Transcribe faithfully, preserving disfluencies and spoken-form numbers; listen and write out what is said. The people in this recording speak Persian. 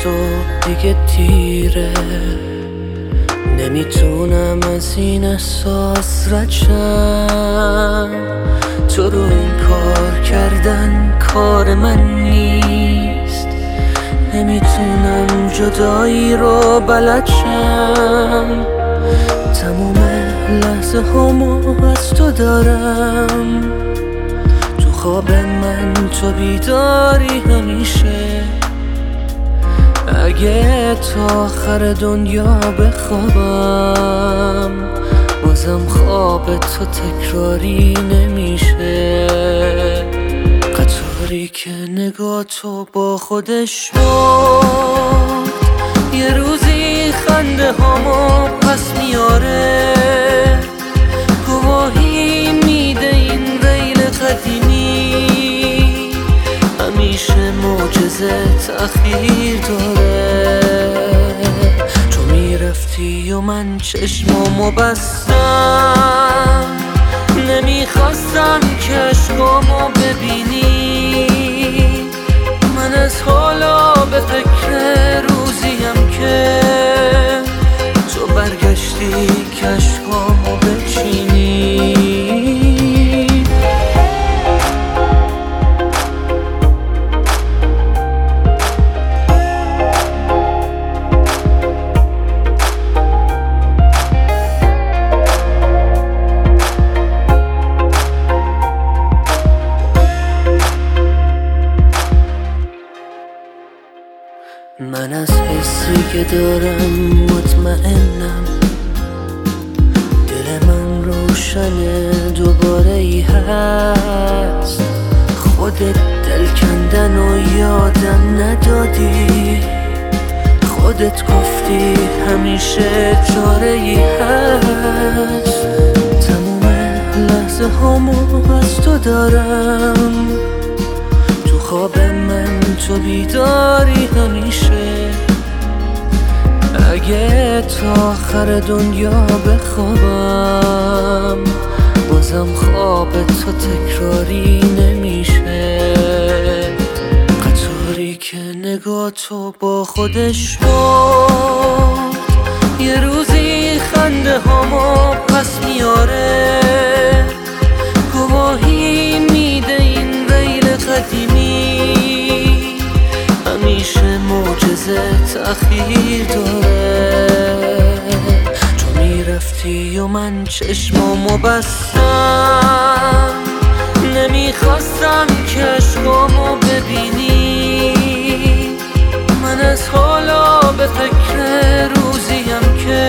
تو دیگه دیره، نمیتونم از این احساس رد شم. تو رو این کار کردن کار من نیست، نمیتونم جدایی رو بلد شم. تموم لحظه همو از تو دارم، تو خواب من تو بیداری همیشه. اگه تا آخر دنیا بخوابم، بازم خواب تو تکراری نمیشه. قطاری که نگاه تو با خودش برد، یه روزی خنده هامو پس میاره. گواهی میده این ریل قدیمی، همیشه معجزه تأخیر داره. تو میرفتی و من چشمامو بستم، نمیخواستم که عشقامو ببینی. من از حالا به فکر روزیم که تو برگشتی که عشقامو بچینی. من از حسی که دارم مطمئنم، دل من روشنه دوباره ای هست. خودت دل کندن و یادم ندادی، خودت گفتی همیشه چاره ای هست. تموم لحظه همو از تو دارم، تو خواب من تو بیداری همیشه. اگه تا آخر دنیا بخوابم، بازم خواب تو تکراری نمیشه. قطاری که نگاه تو با خودش برد، یه روزی خنده هامو پس میاره. گواهی میده این ریل قدیمی، همیشه معجزه تأخیر داره. تو میرفتی و من چشمامو بستم، نمیخواستم که عشقامو ببینی. من از حالا به فکر روزیم که